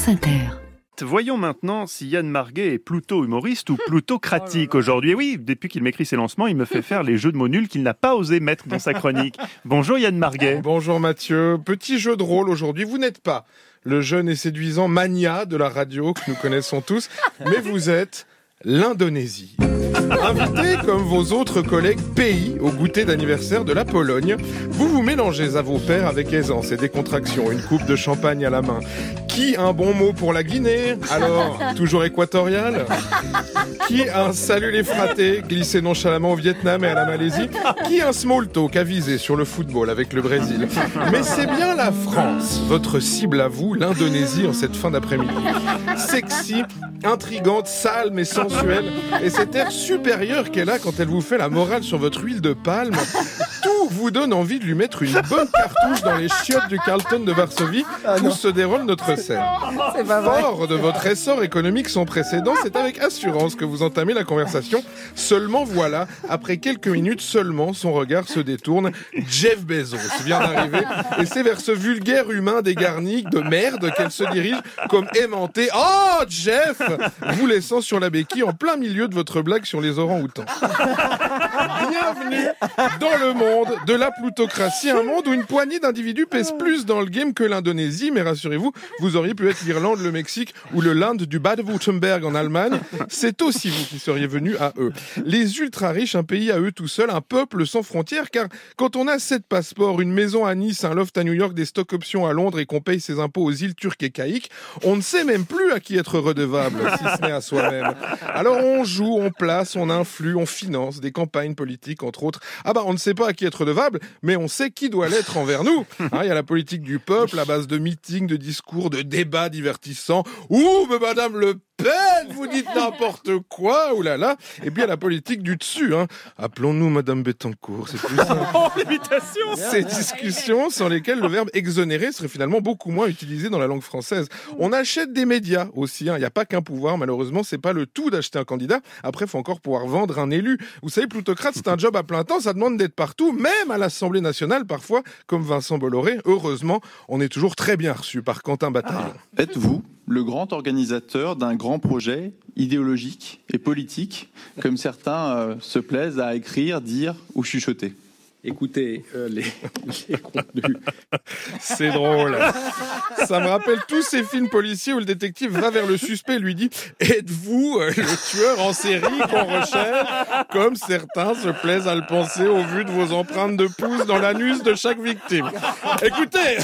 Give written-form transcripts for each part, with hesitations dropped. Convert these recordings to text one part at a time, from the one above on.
France Inter. Voyons maintenant si Yann Marguet est plutôt humoriste ou plutocratique aujourd'hui. Et oui, depuis qu'il m'écrit ses lancements, il me fait faire les jeux de mots nuls qu'il n'a pas osé mettre dans sa chronique. Bonjour Yann Marguet. Bonjour Mathieu. Petit jeu de rôle aujourd'hui. Vous n'êtes pas le jeune et séduisant mania de la radio que nous connaissons tous, mais vous êtes l'Indonésie. Invité comme vos autres collègues pays au goûter d'anniversaire de la Pologne, vous vous mélangez à vos pairs avec aisance et décontraction, une coupe de champagne à la main. Qui a un bon mot pour la Guinée? Alors, toujours équatorial? Qui a un salut les fratés glissé nonchalamment au Vietnam et à la Malaisie? Qui a un small talk avisé sur le football avec le Brésil? Mais c'est bien la France, votre cible à vous, l'Indonésie en cette fin d'après-midi. Sexy, intrigante, sale mais sensuelle, et cet air supérieur qu'elle a quand elle vous fait la morale sur votre huile de palme, tout vous donne envie de lui mettre une bonne cartouche dans les chiottes du Carlton de Varsovie où se déroule notre scène. Fort de votre essor économique sans précédent, c'est avec assurance que vous entamez la conversation. Seulement voilà, après quelques minutes seulement, son regard se détourne. Jeff Bezos vient d'arriver et c'est vers ce vulgaire humain dégarni de merde qu'elle se dirige comme aimantée. Oh Jeff, vous laissant sur la béquille en plein milieu de votre blague sur les orang-outans. Bienvenue dans le monde de la plutocratie, un monde où une poignée d'individus pèse plus dans le game que l'Indonésie, mais rassurez-vous, vous auriez pu être l'Irlande, le Mexique ou le Land du Bade-Württemberg en Allemagne. C'est aussi vous qui seriez venus à eux. Les ultra-riches, un pays à eux tout seuls, un peuple sans frontières, car quand on a 7 passeports, une maison à Nice, un loft à New York, des stock options à Londres et qu'on paye ses impôts aux îles turques et caïques, on ne sait même plus à qui être redevable, si ce n'est à soi-même. Alors on joue, on place, on influe, on finance des campagnes politiques, entre autres. On ne sait pas à qui être redevable, mais on sait qui doit l'être envers nous. Il y a la politique du peuple à base de meetings, de discours, de débats divertissants. Ouh, mais Madame Le Pen, vous dites n'importe quoi, oulala. Et puis il y a la politique du dessus. Appelons-nous Madame Bettencourt, c'est plus simple. Ces discussions sans lesquelles le verbe exonérer serait finalement beaucoup moins utilisé dans la langue française. On achète des médias aussi. Il n'y a pas qu'un pouvoir, malheureusement, c'est pas le tout d'acheter un candidat. Après, il faut encore pouvoir vendre un élu. Vous savez, plutocrate, c'est un job à plein temps, ça demande d'être partout, même à l'Assemblée nationale parfois, comme Vincent Bolloré. Heureusement, on est toujours très bien reçu par Quentin Bataillon. Êtes-vous le grand organisateur d'un grand projet idéologique et politique, comme certains se plaisent à écrire, dire ou chuchoter? Écoutez, les contenus. C'est drôle. Ça me rappelle tous ces films policiers où le détective va vers le suspect et lui dit « Êtes-vous le tueur en série qu'on recherche ?» Comme certains se plaisent à le penser au vu de vos empreintes de pouces dans l'anus de chaque victime. Écoutez,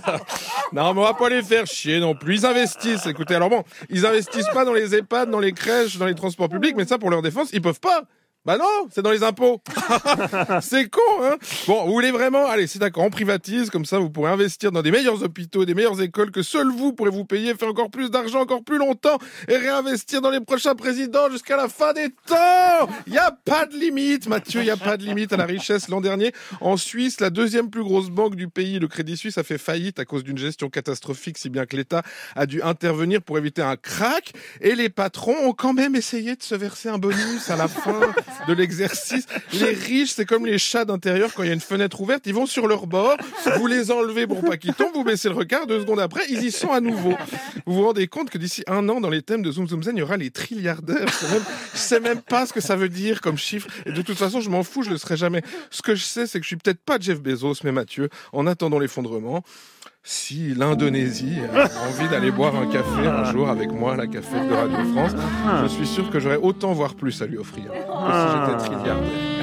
non, mais on va pas les faire chier non plus. Ils investissent. Écoutez, alors bon, ils investissent pas dans les EHPAD, dans les crèches, dans les transports publics, mais ça, pour leur défense, ils peuvent pas. Bah non, c'est dans les impôts. C'est con, hein. Bon, vous voulez vraiment? Allez, c'est d'accord, on privatise, comme ça vous pourrez investir dans des meilleurs hôpitaux, des meilleures écoles que seuls vous pourrez vous payer, faire encore plus d'argent, encore plus longtemps, et réinvestir dans les prochains présidents jusqu'à la fin des temps. Il n'y a pas de limite, Mathieu, il n'y a pas de limite à la richesse. L'an dernier, en Suisse, la deuxième plus grosse banque du pays, le Crédit Suisse, a fait faillite à cause d'une gestion catastrophique, si bien que l'État a dû intervenir pour éviter un crack, et les patrons ont quand même essayé de se verser un bonus à la fin de l'exercice. Les riches, c'est comme les chats d'intérieur quand il y a une fenêtre ouverte, ils vont sur leur bord, vous les enlevez pour pas qu'ils tombent, vous baissez le regard, 2 secondes après, ils y sont à nouveau. Vous vous rendez compte que d'ici 1 an, dans les thèmes de Zoom Zoom Zen, il y aura les trilliardaires. Je sais même pas ce que ça veut dire comme chiffre, et de toute façon, je m'en fous, je le serai jamais. Ce que je sais, c'est que je suis peut-être pas Jeff Bezos, mais Mathieu, en attendant l'effondrement, si l'Indonésie a envie d'aller boire un café un jour avec moi à la cafette de Radio France, je suis sûr que j'aurais autant voire plus à lui offrir que si j'étais trilliardaire.